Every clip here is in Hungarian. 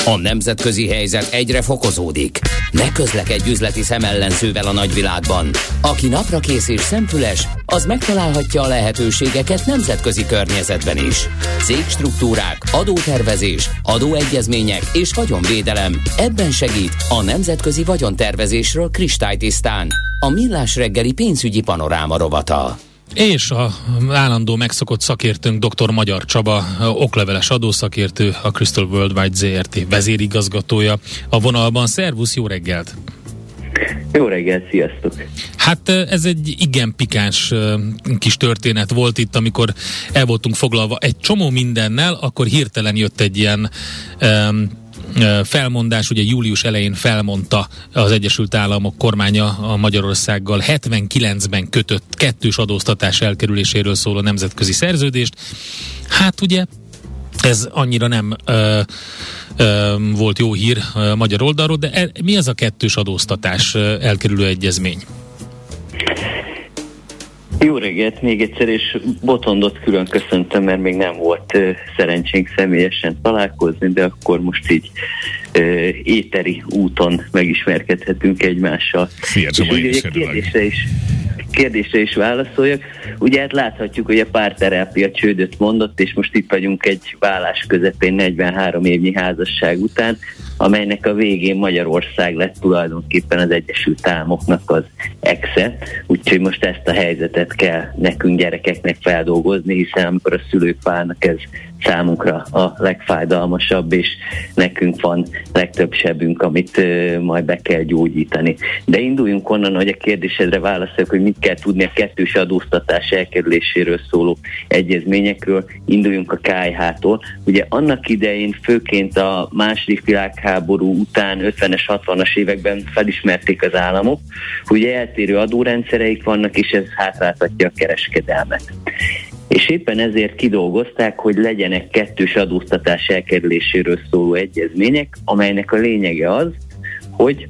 A nemzetközi helyzet egyre fokozódik. Ne közlekedj üzleti szemellenzővel a nagyvilágban. Aki naprakész és szemfüles, az megtalálhatja a lehetőségeket nemzetközi környezetben is. Cégstruktúrák, adótervezés, adóegyezmények és vagyonvédelem. Ebben segít a nemzetközi vagyontervezésről kristálytisztán. A Millás reggeli pénzügyi panoráma rovata. És a állandó megszokott szakértőnk dr. Magyar Csaba, okleveles adószakértő, a Crystal Worldwide ZRT vezérigazgatója a vonalban. Szervusz, jó reggelt! Jó reggelt, sziasztok! Hát ez egy igen pikáns kis történet volt itt, amikor el voltunk foglalva egy csomó mindennel, akkor hirtelen jött egy ilyen felmondás, ugye július elején felmondta az Egyesült Államok kormánya a Magyarországgal 79-ben kötött kettős adóztatás elkerüléséről szóló nemzetközi szerződést. Hát ugye ez annyira nem volt jó hír magyar oldalról, de mi az a kettős adóztatás elkerülő egyezmény? Jó reggelt még egyszer, és Botondot külön köszöntöm, mert még nem volt szerencsénk személyesen találkozni, de akkor most így éteri úton megismerkedhetünk egymással. Szia, Csaba, én is kérdésre is válaszoljak. Ugye hát láthatjuk, hogy a párterápia csődöt mondott, és most itt vagyunk egy vállás közepén 43 évnyi házasság után, amelynek a végén Magyarország lett tulajdonképpen az Egyesült Államoknak az exe, úgyhogy most ezt a helyzetet kell nekünk gyerekeknek feldolgozni, hiszen amikor a szülők válnak, ez számunkra a legfájdalmasabb, és nekünk van legtöbb sebünk, amit majd be kell gyógyítani. De induljunk onnan, hogy a kérdésedre válaszolok, hogy mit kell tudni a kettős adóztatás elkerüléséről szóló egyezményekről. Induljunk a KH-tól. Ugye annak idején főként a második világháború után 50-es, 60-as években felismerték az államok, hogy eltérő adórendszereik vannak, és ez hátráltatja a kereskedelmet. És éppen ezért kidolgozták, hogy legyenek kettős adóztatás elkerüléséről szóló egyezmények, amelynek a lényege az, hogy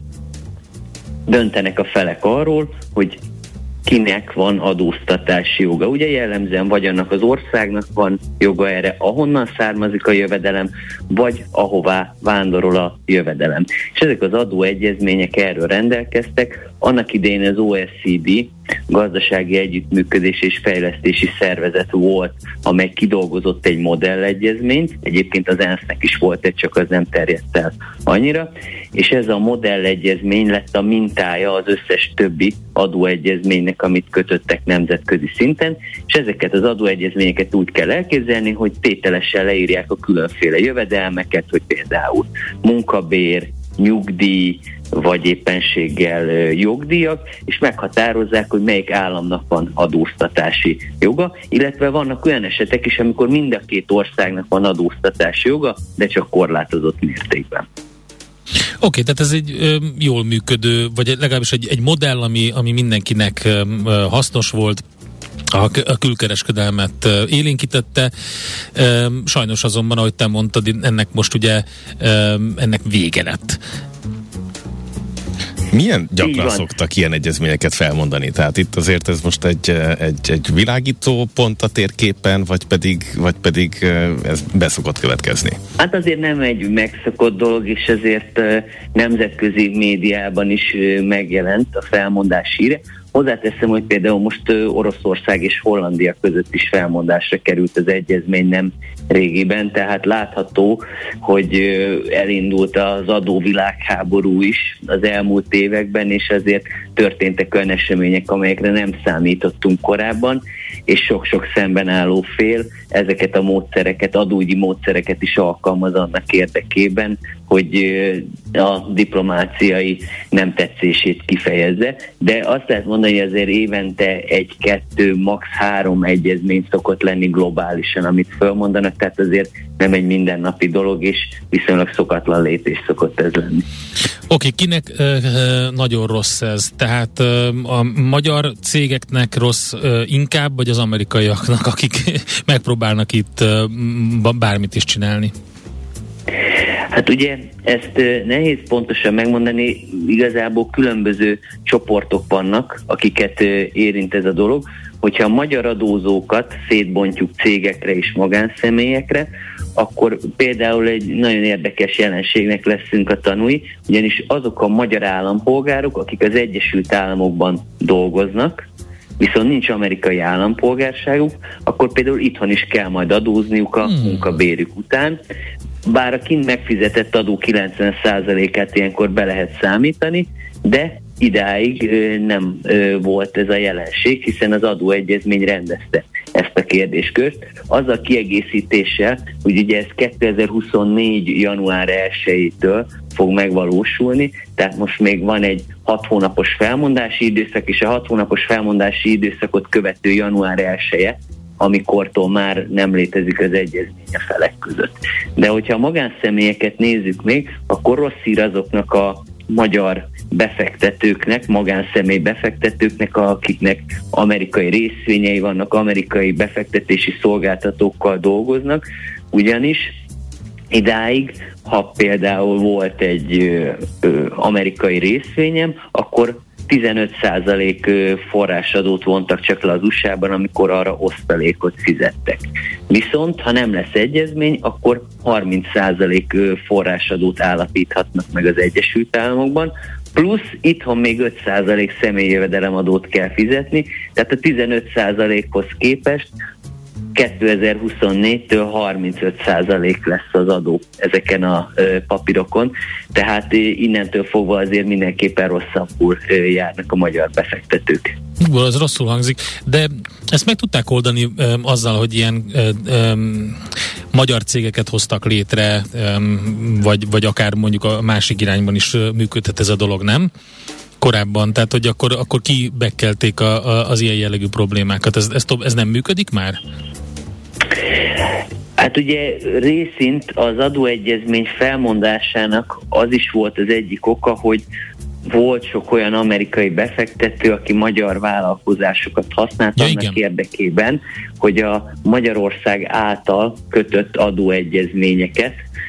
döntenek a felek arról, hogy kinek van adóztatási joga. Ugye jellemzően vagy annak az országnak van joga erre, ahonnan származik a jövedelem, vagy ahová vándorol a jövedelem. És ezek az adóegyezmények erről rendelkeztek. Annak idején az OECD, Gazdasági Együttműködés és Fejlesztési Szervezet volt, amely kidolgozott egy modellegyezményt, egyébként az ENSZ-nek is volt egy, csak az nem terjedt el annyira, és ez a modellegyezmény lett a mintája az összes többi adóegyezménynek, amit kötöttek nemzetközi szinten, és ezeket az adóegyezményeket úgy kell elképzelni, hogy tételesen leírják a különféle jövedelmeket, hogy például munkabér, nyugdíj, vagy éppenséggel jogdíjak, és meghatározzák, hogy melyik államnak van adóztatási joga, illetve vannak olyan esetek is, amikor mind a két országnak van adóztatási joga, de csak korlátozott mértékben. Oké, tehát ez egy jól működő, vagy legalábbis egy modell, ami mindenkinek hasznos volt, a külkereskedelmet élénkítette. Sajnos azonban, ahogy te mondtad, ennek most ugye ennek vége lett. Milyen gyakran szoktak ilyen egyezményeket felmondani? Tehát itt azért ez most egy világító pont a térképen, vagy pedig ez beszokott következni? Hát azért nem egy megszokott dolog, és ezért nemzetközi médiában is megjelent a felmondás híre. Hozzáteszem, hogy például most Oroszország és Hollandia között is felmondásra került az egyezmény nem régiben, tehát látható, hogy elindult az adóvilágháború is az elmúlt években, és ezért történtek olyan események, amelyekre nem számítottunk korábban, és sok-sok szemben álló fél ezeket a módszereket, adóügyi módszereket is alkalmaz annak érdekében, hogy a diplomáciai nem tetszését kifejezze, de azt lehet mondani, hogy azért évente 1-2, max. 3 egyezmény szokott lenni globálisan, amit felmondanak, tehát azért nem egy mindennapi dolog, és viszonylag szokatlan lépés szokott ez lenni. Oké, kinek nagyon rossz ez? Tehát a magyar cégeknek rossz inkább, vagy az amerikaiaknak, akik megpróbálnak itt bármit is csinálni? Hát ugye ezt nehéz pontosan megmondani, igazából különböző csoportok vannak, akiket érint ez a dolog. Hogyha a magyar adózókat szétbontjuk cégekre és magánszemélyekre, akkor például egy nagyon érdekes jelenségnek leszünk a tanúi, ugyanis azok a magyar állampolgárok, akik az Egyesült Államokban dolgoznak, viszont nincs amerikai állampolgárságuk, akkor például itthon is kell majd adózniuk a munkabérük után, bár a kint megfizetett adó 90%-át ilyenkor be lehet számítani, de idáig nem volt ez a jelenség, hiszen az adóegyezmény rendezte ezt a kérdéskört. Az a kiegészítéssel, hogy ugye ez 2024. január 1-től fog megvalósulni, tehát most még van egy 6 hónapos felmondási időszak, és a 6 hónapos felmondási időszakot követő január 1-e, amikortól már nem létezik az egyezmény a felek között. De hogyha a magánszemélyeket nézzük még, akkor rossz hír azoknak a magyar befektetőknek, magánszemély befektetőknek, akiknek amerikai részvényei vannak, amerikai befektetési szolgáltatókkal dolgoznak, ugyanis idáig, ha például volt egy amerikai részvényem, akkor 15% forrásadót vontak csak le az USA-ban, amikor arra osztalékot fizettek. Viszont, ha nem lesz egyezmény, akkor 30% forrásadót állapíthatnak meg az Egyesült Államokban, plusz itthon még 5% személyjövedelemadót kell fizetni, tehát a 15%-hoz képest 2024-től 35% lesz az adó ezeken a papírokon, tehát innentől fogva azért mindenképpen rosszabbul járnak a magyar befektetők. Az rosszul hangzik, de ezt meg tudták oldani azzal, hogy ilyen magyar cégeket hoztak létre, vagy akár mondjuk a másik irányban is működhet ez a dolog, nem? Korábban, tehát hogy akkor kibekkelték az ilyen jellegű problémákat. Ez nem működik már? Hát ugye részint az adóegyezmény felmondásának az is volt az egyik oka, hogy volt sok olyan amerikai befektető, aki magyar vállalkozásokat használt annak érdekében, hogy a Magyarország által kötött adóegyezményeket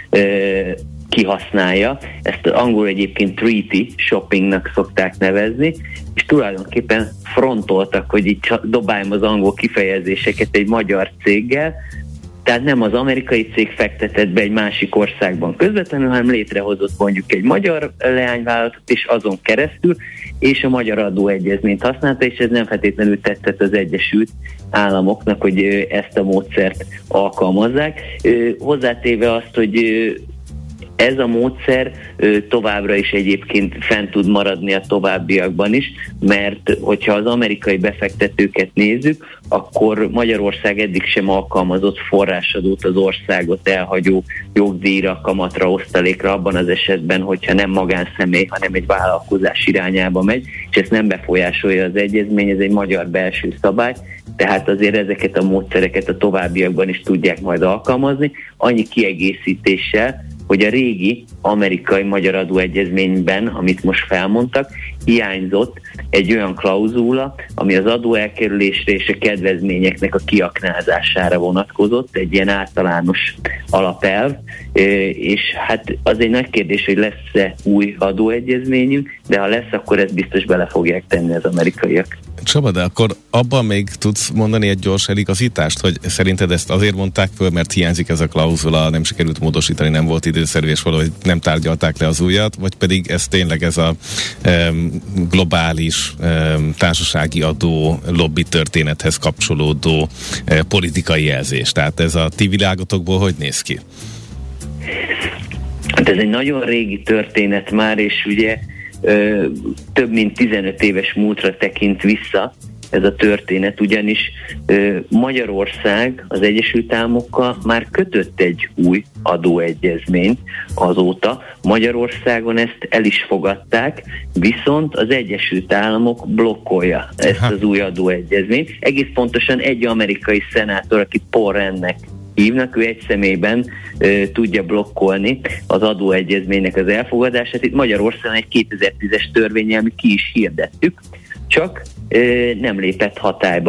kihasználja. Ezt angol egyébként treaty shoppingnak szokták nevezni, és tulajdonképpen frontoltak, hogy így dobáljam az angol kifejezéseket egy magyar céggel, tehát nem az amerikai cég fektetett be egy másik országban közvetlenül, hanem létrehozott mondjuk egy magyar leányvállalatot, és azon keresztül, és a magyar adóegyezményt használta, és ez nem feltétlenül tetszett az Egyesült Államoknak, hogy ezt a módszert alkalmazzák. Hozzátéve azt, hogy ez a módszer továbbra is egyébként fent tud maradni a továbbiakban is, mert hogyha az amerikai befektetőket nézzük, akkor Magyarország eddig sem alkalmazott forrásadót az országot elhagyó jogdíjra, kamatra, osztalékra abban az esetben, hogyha nem magánszemély, hanem egy vállalkozás irányába megy, és ezt nem befolyásolja az egyezmény, ez egy magyar belső szabály, tehát azért ezeket a módszereket a továbbiakban is tudják majd alkalmazni, annyi kiegészítéssel, hogy a régi amerikai-magyar adóegyezményben, amit most felmondtak, hiányzott egy olyan klauzula, ami az adóelkerülésre és a kedvezményeknek a kiaknázására vonatkozott, egy ilyen általános alapelv, és hát az egy nagy kérdés, hogy lesz-e új adóegyezményünk, de ha lesz, akkor ezt biztos bele fogják tenni az amerikaiak. Csaba, de akkor abban még tudsz mondani egy gyors eligazítást, hogy szerinted ezt azért mondták föl, mert hiányzik ez a klauzula, nem sikerült módosítani, nem volt időszerű, és valahogy nem tárgyalták le az újat, vagy pedig ez tényleg ez a globális társasági adó lobby történethez kapcsolódó politikai jelzés. Tehát ez a ti világotokból hogy néz ki? Hát ez egy nagyon régi történet már, és ugye több mint 15 éves múltra tekint vissza ez a történet, ugyanis Magyarország az Egyesült Államokkal már kötött egy új adóegyezményt azóta. Magyarországon ezt el is fogadták, viszont az Egyesült Államok blokkolja ezt az új adóegyezményt. Egész pontosan egy amerikai szenátor, aki Paul Randnek hívnak, ő egy személyben tudja blokkolni az adóegyezménynek az elfogadását. Itt Magyarországon egy 2010-es törvénnyel mi ki is hirdettük, csak nem lépett hatályba,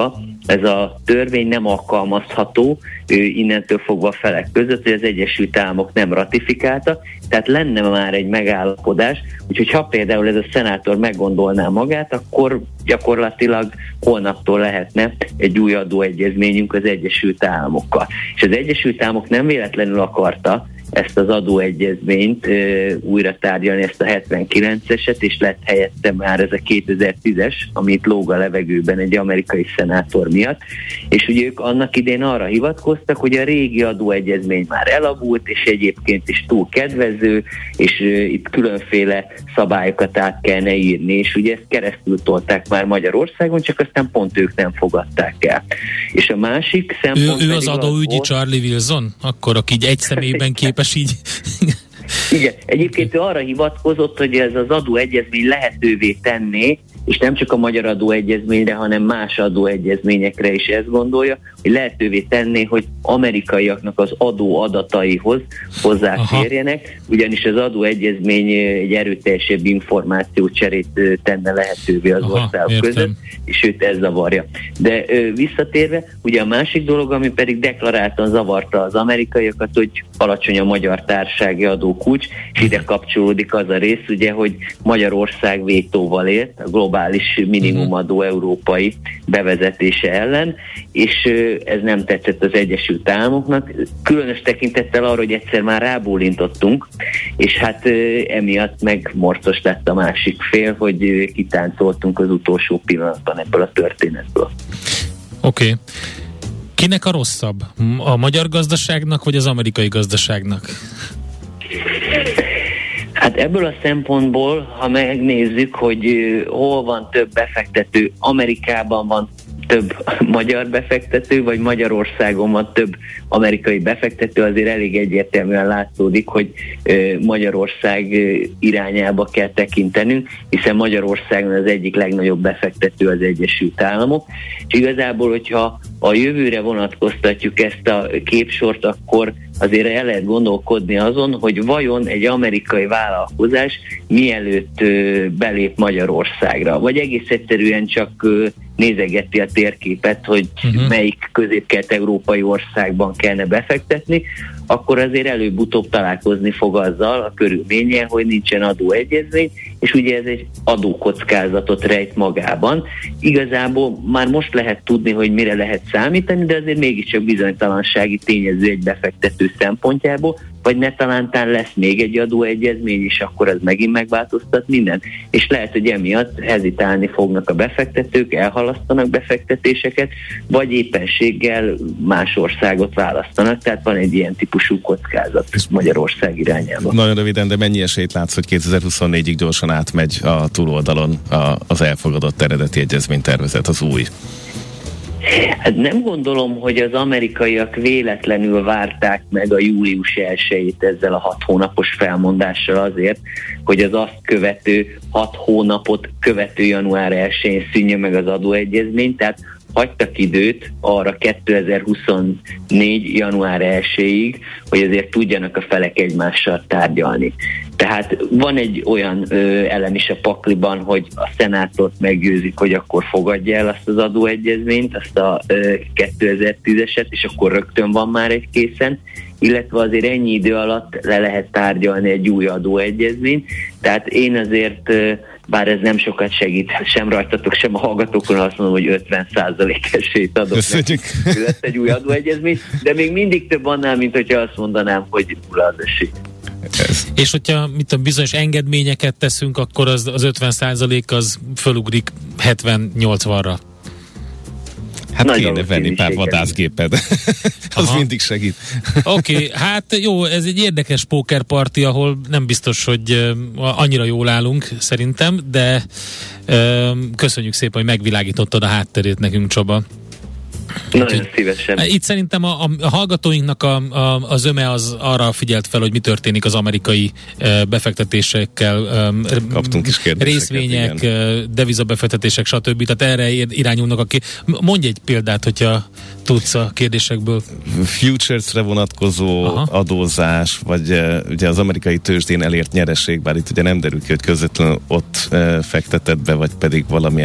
ez a törvény nem alkalmazható innentől fogva a felek között, hogy az Egyesült Államok nem ratifikálta, tehát lenne már egy megállapodás, úgyhogy ha például ez a szenátor meggondolná magát, akkor gyakorlatilag holnaptól lehetne egy új adóegyezményünk az Egyesült Államokkal. És az Egyesült Államok nem véletlenül akarta ezt az adóegyezményt újra tárgyalni, ezt a 79-eset, és lett helyette már ez a 2010-es, amit lóg a levegőben egy amerikai szenátor miatt, és ugye ők annak idén arra hivatkoztak, hogy a régi adóegyezmény már elavult, és egyébként is túl kedvező, és itt különféle szabályokat át kellene írni, és ugye ezt keresztül tolták már Magyarországon, csak aztán pont ők nem fogadták el. És a másik szempont ő az adóügyi Charlie Wilson? Akkor aki így egy személyben képes így... Igen, egyébként ő arra hivatkozott, hogy ez az adóegyezmény lehetővé tenné, és nem csak a magyar adóegyezményre, hanem más adóegyezményekre is ezt gondolja, hogy lehetővé tenné, hogy amerikaiaknak az adó adataihoz hozzáférjenek, ugyanis az adóegyezmény egy erőteljesebb információcserét tenne lehetővé az országok között, és őt ez zavarja. De visszatérve, ugye a másik dolog, ami pedig deklaráltan zavarta az amerikaiakat, hogy alacsony a magyar társasági adókulcs, és ide kapcsolódik az a rész, ugye, hogy Magyarország vétóval élt a globális minimumadó európai bevezetése ellen, és ez nem tetszett az Egyesült Államoknak, különös tekintettel arra, hogy egyszer már rábólintottunk, és hát emiatt meg morcos lett a másik fél, hogy kitáncoltunk az utolsó pillanatban ebből a történetből. Oké. Kinek a rosszabb? A magyar gazdaságnak, vagy az amerikai gazdaságnak? Hát ebből a szempontból, ha megnézzük, hogy hol van több befektető, Amerikában van több magyar befektető, vagy Magyarországon van több amerikai befektető, azért elég egyértelműen látszódik, hogy Magyarország irányába kell tekintenünk, hiszen Magyarországon az egyik legnagyobb befektető az Egyesült Államok. És igazából, hogyha a jövőre vonatkoztatjuk ezt a képsort, akkor azért el lehet gondolkodni azon, hogy vajon egy amerikai vállalkozás mielőtt belép Magyarországra, vagy egész egyszerűen csak nézegeti a térképet, hogy melyik közép-kelet-európai országban kellene befektetni, akkor azért előbb-utóbb találkozni fog azzal a körülménnyel, hogy nincsen adóegyezmény, és ugye ez egy adókockázatot rejt magában. Igazából már most lehet tudni, hogy mire lehet számítani, de azért mégiscsak bizonytalansági tényező egy befektető szempontjából, vagy ne talántán lesz még egy adóegyezmény, és akkor az megint megváltoztat mindent. És lehet, hogy emiatt hezitálni fognak a befektetők, elhalasztanak befektetéseket, vagy éppenséggel más országot választanak, tehát van egy ilyen típusú kockázat Magyarország irányába. Nagyon röviden, de mennyi esélyt látsz, hogy 2024-ig gyorsan átmegy a túloldalon az elfogadott eredeti egyezménytervezet, az új? Hát nem gondolom, hogy az amerikaiak véletlenül várták meg a július 1-ét ezzel a 6 hónapos felmondással azért, hogy az azt követő 6 hónapot követő január 1-én szűnjön meg az adóegyezmény, tehát hagytak időt arra 2024. január 1-ig, hogy azért tudjanak a felek egymással tárgyalni. Tehát van egy olyan elem is a pakliban, hogy a szenátort meggyőzik, hogy akkor fogadja el azt az adóegyezményt, azt a 2010-eset, és akkor rögtön van már egy készen, illetve azért ennyi idő alatt le lehet tárgyalni egy új adóegyezményt. Tehát én azért, bár ez nem sokat segít, sem rajtatok, sem a hallgatókon, azt mondom, hogy 50% esélyt adok neki, hogy lesz egy új adóegyezmény, de még mindig több annál, mint hogyha azt mondanám, hogy nulla az esély. És hogyha bizonyos engedményeket teszünk, akkor az 50% az fölugrik 70-80-ra. Hát nagyon kéne venni pár vadászgéped. Az mindig segít. Oké, hát jó, ez egy érdekes pókerparti, ahol nem biztos, hogy annyira jól állunk szerintem, de köszönjük szépen, hogy megvilágítottad a hátterét nekünk, Csaba. Nagyon szívesen. Itt szerintem a hallgatóinknak a zöme az arra figyelt fel, hogy mi történik az amerikai befektetésekkel, kaptunk is részvények, devizabefektetések, stb. Tehát erre irányulnak. Mondj egy példát, hogyha tudsz a kérdésekből. Futuresre vonatkozó adózás, vagy ugye az amerikai tőzsdén elért nyereség, bár itt ugye nem derül ki, hogy közvetlenül ott fektetett be, vagy pedig valamilyen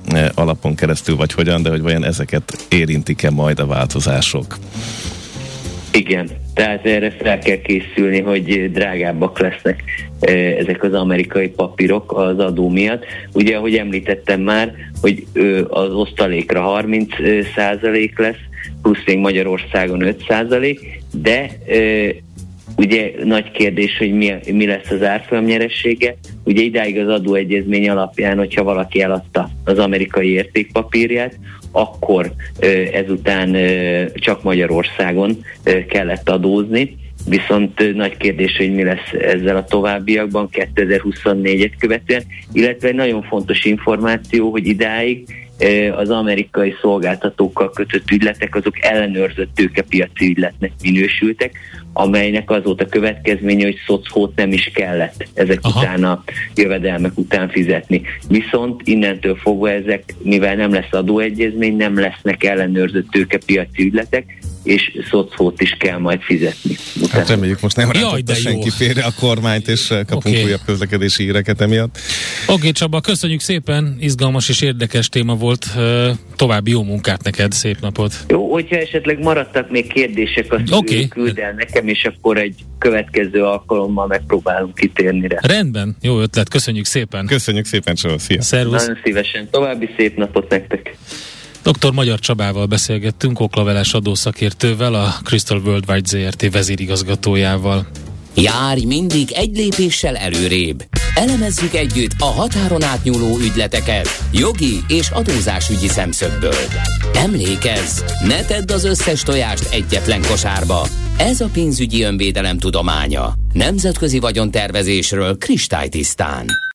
alapon keresztül, vagy hogyan, de hogy vajon ezeket érintik-e majd a változások? Igen, tehát erre fel kell készülni, hogy drágábbak lesznek ezek az amerikai papírok az adó miatt. Ugye, ahogy említettem már, hogy az osztalékra 30% lesz, plusz még Magyarországon 5%, de ugye nagy kérdés, hogy mi lesz az árfolyam nyeressége. Ugye idáig az adóegyezmény alapján, hogyha valaki eladta az amerikai értékpapírját, akkor ezután csak Magyarországon kellett adózni, viszont nagy kérdés, hogy mi lesz ezzel a továbbiakban 2024-et követően, illetve egy nagyon fontos információ, hogy idáig az amerikai szolgáltatókkal kötött ügyletek, azok ellenőrzött tőkepiaci ügyletnek minősültek, amelynek az volt a következménye, hogy szocót nem is kellett ezek után a jövedelmek után fizetni. Viszont innentől fogva ezek, mivel nem lesz adóegyezmény, nem lesznek ellenőrzött tőkepiaci ügyletek, és szocót is kell majd fizetni. Hát reméljük, most nem rántotta senki félre a kormányt, és kapunk újabb közlekedési híreket emiatt. Oké, Csaba, köszönjük szépen, izgalmas és érdekes téma volt. További jó munkát neked, szép napot. Jó, hogyha esetleg maradtak még kérdések, azt küld el nekem, és akkor egy következő alkalommal megpróbálunk kitérni rá. Rendben, jó ötlet, köszönjük szépen. Köszönjük szépen, Csaba, szia. Szervusz. Nagyon szívesen, további szép napot nektek. Dr. Magyar Csabával beszélgettünk, okleveles adószakértővel, a Crystal Worldwide ZRT vezérigazgatójával. Járj mindig egy lépéssel előrébb. Elemezzük együtt a határon átnyúló ügyleteket jogi és adózásügyi szemszögből. Emlékezz, ne tedd az összes tojást egyetlen kosárba. Ez a pénzügyi önvédelem tudománya. Nemzetközi vagyontervezésről kristálytisztán.